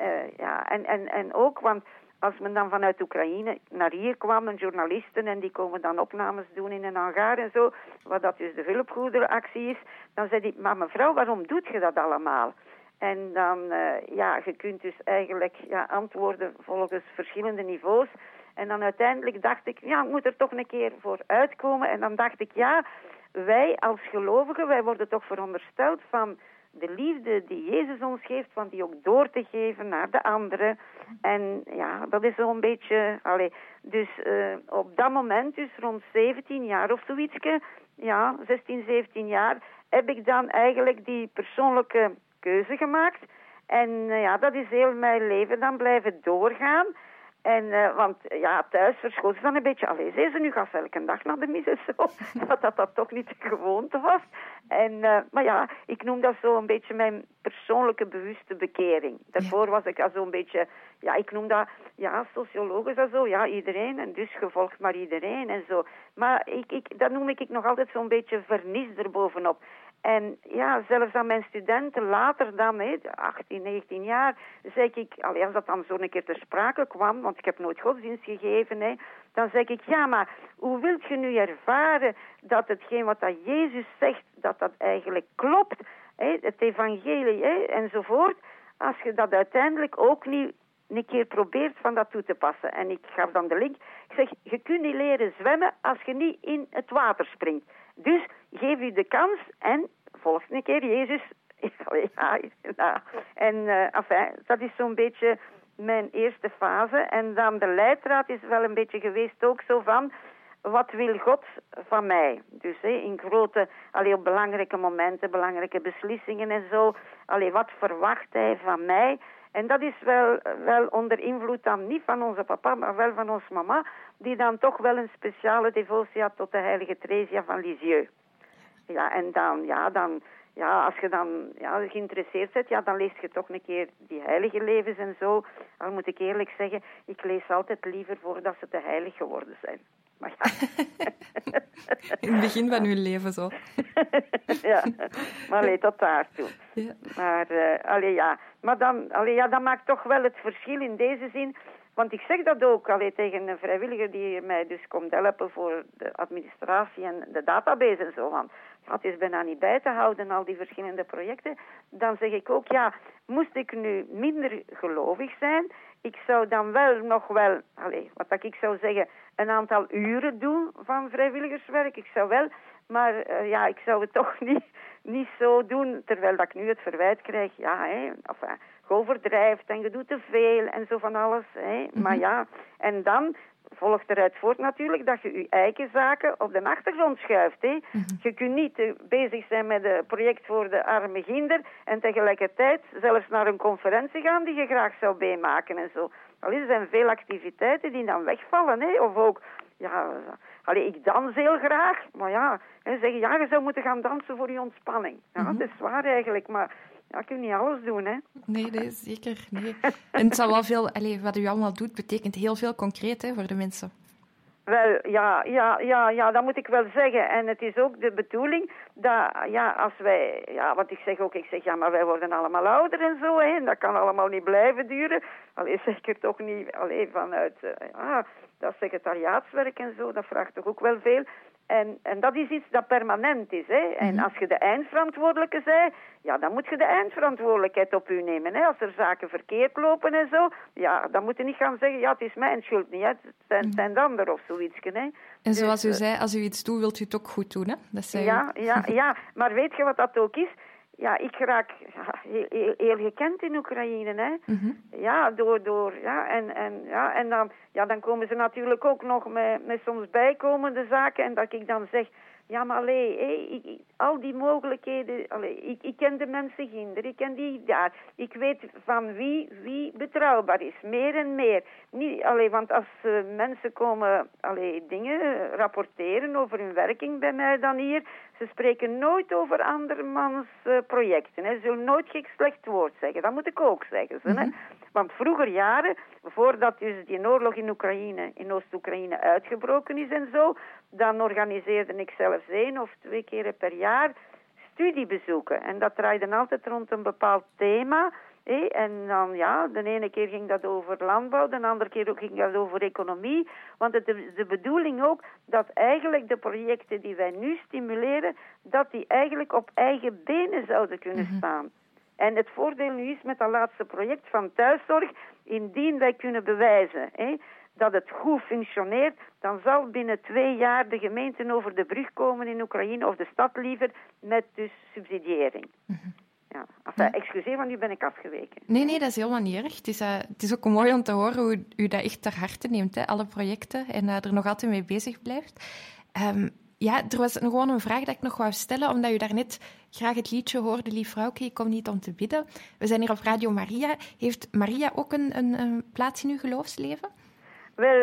En ook, want als men dan vanuit Oekraïne naar hier kwam, journalisten, en die komen dan opnames doen in een hangar en zo, wat dat dus de hulpgoederenactie is, dan zei die, maar mevrouw, waarom doet je dat allemaal? En dan, je kunt dus eigenlijk antwoorden volgens verschillende niveaus. En dan uiteindelijk dacht ik, ik moet er toch een keer voor uitkomen. En dan dacht ik, wij als gelovigen, wij worden toch verondersteld van de liefde die Jezus ons geeft, van die ook door te geven naar de anderen. En dat is zo'n beetje, dus op dat moment, dus rond 17 jaar of zoiets, 16, 17 jaar, heb ik dan eigenlijk die persoonlijke keuze gemaakt. En dat is heel mijn leven dan blijven doorgaan. En, want ja, thuis verschoot ze dan een beetje. Allee, zei ze, nu gaat ze elke dag naar de mis en zo. dat toch niet de gewoonte was. Maar ja, ik noem dat zo een beetje mijn persoonlijke bewuste bekering. Daarvoor was ik al zo'n beetje, ja, ik noem dat, ja, sociologisch en zo. Ja, iedereen en dus gevolgd maar iedereen en zo. Maar dat noem ik nog altijd zo'n beetje vernis erbovenop. En ja, zelfs aan mijn studenten later dan, 18, 19 jaar, zeg ik, als dat dan zo een keer ter sprake kwam, want ik heb nooit godsdienst gegeven, dan zeg ik, ja, maar hoe wilt je nu ervaren dat hetgeen wat dat Jezus zegt, dat eigenlijk klopt, het evangelie enzovoort, als je dat uiteindelijk ook niet een keer probeert van dat toe te passen. En ik gaf dan de link, ik zeg, je kunt niet leren zwemmen als je niet in het water springt. Dus geef u de kans en volg een keer Jezus. Enfin, dat is zo'n beetje mijn eerste fase. En dan de leidraad is wel een beetje geweest ook zo van, wat wil God van mij? Dus in grote, op belangrijke momenten, belangrijke beslissingen en zo. Wat verwacht hij van mij? En dat is wel onder invloed dan niet van onze papa, maar wel van onze mama, die dan toch wel een speciale devotie had tot de heilige Theresia van Lisieux. Ja, en dan, als je dan geïnteresseerd bent, dan lees je toch een keer die heilige levens en zo. Dan moet ik eerlijk zeggen, ik lees altijd liever voordat ze te heilig geworden zijn. Maar ja. In het begin van uw leven zo. Ja, maar tot daartoe. Ja. Maar dat maakt toch wel het verschil in deze zin. Want ik zeg dat ook tegen een vrijwilliger die mij dus komt helpen voor de administratie en de database en zo. Want het is bijna niet bij te houden, al die verschillende projecten. Dan zeg ik ook, moest ik nu minder gelovig zijn, ik zou dan wat ik zou zeggen, een aantal uren doen van vrijwilligerswerk. Ik zou wel, maar ik zou het toch niet zo doen, terwijl dat ik nu het verwijt krijg, je overdrijft en je doet te veel en zo van alles. Maar en dan volgt eruit voort natuurlijk dat je je eigen zaken op de achtergrond schuift. Je kunt niet bezig zijn met het project voor de arme kinder en tegelijkertijd zelfs naar een conferentie gaan die je graag zou meemaken en zo. Er zijn veel activiteiten die dan wegvallen. Of ook, ik dans heel graag, maar zeggen, je zou moeten gaan dansen voor je ontspanning. Ja, dat is waar eigenlijk, maar je kunt niet alles doen, hè. Nee, zeker. Nee. En het zal wel veel, wat u allemaal doet, betekent heel veel concreet voor de mensen. Wel, ja, dat moet ik wel zeggen. En het is ook de bedoeling dat, als wij, wat ik zeg, maar wij worden allemaal ouder en zo, en dat kan allemaal niet blijven duren. Zeker toch niet, vanuit, dat secretariaatswerk en zo, dat vraagt toch ook wel veel. En dat is iets dat permanent is, hè. En als je de eindverantwoordelijke bent, dan moet je de eindverantwoordelijkheid op u nemen, hè. Als er zaken verkeerd lopen en zo, dan moet je niet gaan zeggen, het is mijn schuld niet, hè. Het zijn de anderen of zoiets, hè. En zoals u zei, als u iets doet, wilt u het ook goed doen, hè? Dat zei ja, maar weet je wat dat ook is? Ja, ik raak heel gekend in Oekraïne, hè. Ja, en dan komen ze natuurlijk ook nog met soms bijkomende zaken en dat ik dan zeg, maar al die mogelijkheden, ik ken de mensen ginder, ik ken die daar, ik weet van wie betrouwbaar is, meer en meer. Niet, want als mensen komen dingen rapporteren over hun werking bij mij dan hier, ze spreken nooit over andermans projecten. Hè. Ze zullen nooit geen slecht woord zeggen, dat moet ik ook zeggen. Hè. Want vroeger jaren, voordat dus die oorlog in Oost-Oekraïne uitgebroken is en zo, dan organiseerde ik zelfs 1 of 2 keer per jaar studiebezoeken. En dat draaide altijd rond een bepaald thema. En dan, de ene keer ging dat over landbouw, de andere keer ook ging dat over economie. Want het is de bedoeling ook dat eigenlijk de projecten die wij nu stimuleren, dat die eigenlijk op eigen benen zouden kunnen staan. En het voordeel nu is met dat laatste project van thuiszorg, indien wij kunnen bewijzen dat het goed functioneert, dan zal binnen 2 jaar de gemeenten over de brug komen in Oekraïne, of de stad liever, met dus subsidiëring. Ja. Excuseer, want nu ben ik afgeweken. Nee, dat is helemaal niet erg. Het is ook mooi om te horen hoe u dat echt ter harte neemt, hè, alle projecten, en er nog altijd mee bezig blijft. Er was gewoon een vraag dat ik nog wou stellen, omdat u daarnet graag het liedje hoorde, Lief vrouwke, ik kom niet om te bidden. We zijn hier op Radio Maria. Heeft Maria ook een plaats in uw geloofsleven? Wel,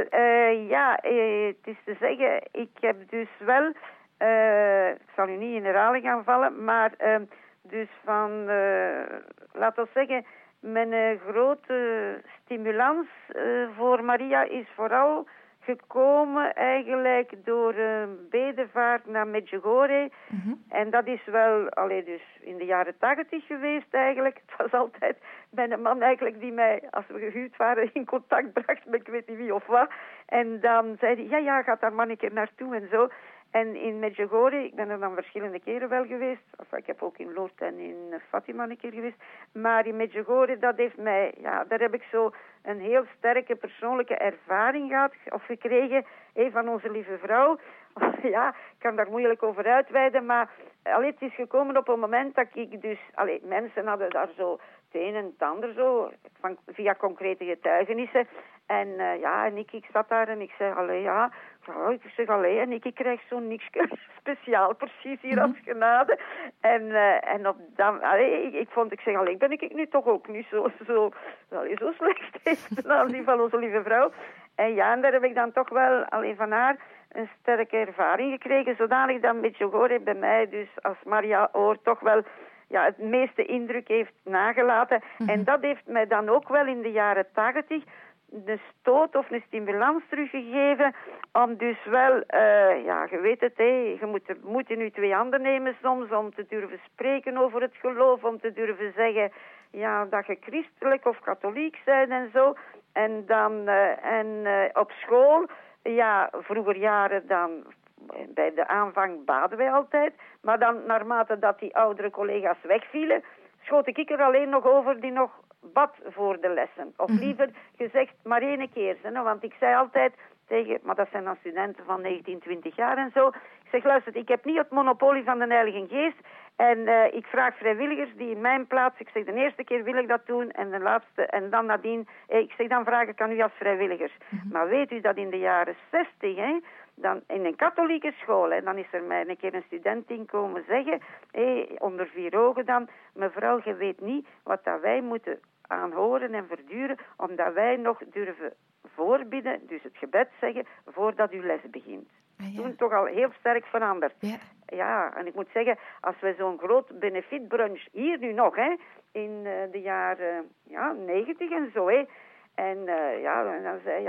het is te zeggen, ik heb dus wel, ik zal u niet in herhaling gaan vallen, maar dus van, laten we zeggen, mijn grote stimulans voor Maria is vooral gekomen eigenlijk door een bedevaart naar Medjugorje. Mm-hmm. En dat is wel, dus in de jaren 80 geweest eigenlijk. Het was altijd mijn man eigenlijk die mij, als we gehuwd waren, in contact bracht met ik weet niet wie of wat. En dan zei hij, ja, gaat daar maar een keer naartoe en zo. En in Medjugorje, ik ben er dan verschillende keren wel geweest. Ik heb ook in Lourdes en in Fatima een keer geweest. Maar in Medjugorje, dat heeft mij, daar heb ik zo een heel sterke persoonlijke ervaring gehad of gekregen van onze lieve vrouw. Ja, ik kan daar moeilijk over uitweiden, maar het is gekomen op een moment dat ik dus, mensen hadden daar zo het een en het ander zo, via concrete getuigenissen. En en ik zat daar en ik zei, en ik krijg zo'n niks speciaal precies hier als genade. En op dat, ik zeg, ben ik nu toch ook niet zo slecht als die van onze lieve vrouw. En daar heb ik dan toch wel van haar een sterke ervaring gekregen, zodanig dat Medjugorje bij mij dus als Maria Oor toch wel het meeste indruk heeft nagelaten. Mm-hmm. En dat heeft mij dan ook wel in de jaren 80 een stoot of een stimulans teruggegeven om dus wel, je weet het, je moet in je twee handen nemen soms om te durven spreken over het geloof, om te durven zeggen dat je christelijk of katholiek bent en zo. En dan op school, vroeger jaren dan, bij de aanvang baden wij altijd, maar dan naarmate dat die oudere collega's wegvielen, schoot ik er alleen nog over die nog bad voor de lessen. Of liever gezegd maar 1 keer. Want ik zei altijd tegen, maar dat zijn dan studenten van 19, 20 jaar en zo. Ik zeg, luister, ik heb niet het monopolie van de Heilige Geest. En ik vraag vrijwilligers die in mijn plaats, ik zeg de eerste keer wil ik dat doen en de laatste en dan nadien, ik zeg dan vraag ik aan u als vrijwilligers. Mm-hmm. Maar weet u dat in de jaren 60, dan in een katholieke school, dan is er mij een keer een student in komen zeggen, onder 4 ogen dan, mevrouw, je weet niet wat dat wij moeten aanhoren en verduren, omdat wij nog durven voorbidden, dus het gebed zeggen, voordat uw les begint. Toen toch al heel sterk veranderd. Ja, en ik moet zeggen, als we zo'n groot benefitbrunch, hier nu nog, in de jaren 90 en zo, en dan zei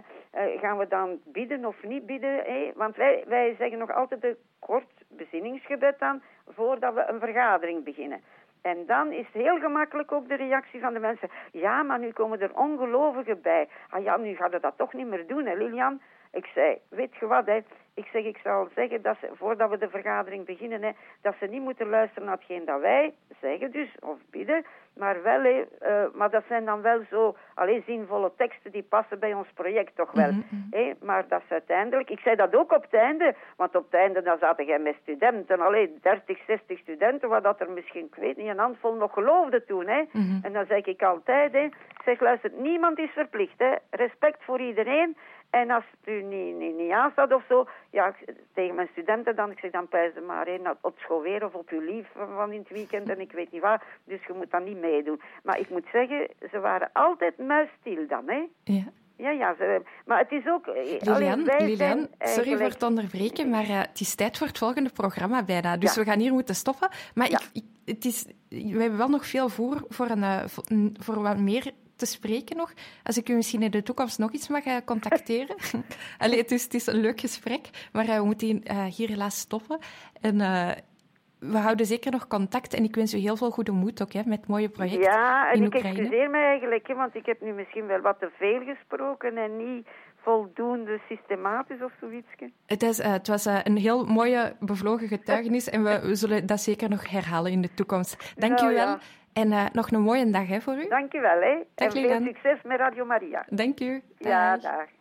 gaan we dan bidden of niet bidden? Want wij zeggen nog altijd een kort bezinningsgebed aan voordat we een vergadering beginnen. En dan is het heel gemakkelijk ook de reactie van de mensen. Ja, maar nu komen er ongelovigen bij. Nu gaat het dat toch niet meer doen, hè, Lilian? Ik zei, weet je wat, ik zal zeggen dat ze, voordat we de vergadering beginnen, dat ze niet moeten luisteren naar hetgeen dat wij zeggen dus, of bidden, maar wel, maar dat zijn dan wel zo, zinvolle teksten die passen bij ons project toch wel. Mm-hmm. Maar dat is uiteindelijk, ik zei dat ook op het einde, want op het einde dan zaten jij met studenten, 30, 60 studenten, waar dat er misschien, ik weet niet, een handvol nog geloofde toen, Mm-hmm. En dan zeg ik altijd, ik zeg, luister, niemand is verplicht, respect voor iedereen. En als het u niet aanstaat of zo, tegen mijn studenten dan, ik zeg dan pijzen maar op school weer of op uw lief van in het weekend en ik weet niet wat, dus je moet dan niet meedoen. Maar ik moet zeggen, ze waren altijd muisstil dan, Ja. Ja, maar het is ook... Lilian, sorry voor het onderbreken, maar het is tijd voor het volgende programma bijna. Dus we gaan hier moeten stoppen. Maar we hebben wel nog veel voor wat meer te spreken nog. Als ik u misschien in de toekomst nog iets mag contacteren. Het is een leuk gesprek, maar we moeten hier helaas stoppen. En we houden zeker nog contact en ik wens u heel veel goede moed ook, met mooie projecten in Oekraïne. Ja, en ik excuseer me eigenlijk, want ik heb nu misschien wel wat te veel gesproken en niet voldoende systematisch of zoiets. Het was een heel mooie, bevlogen getuigenis en we zullen dat zeker nog herhalen in de toekomst. Dank u wel. En nog een mooie dag voor u. Dank u wel. En veel succes met Radio Maria. Dank u. Ja, dag.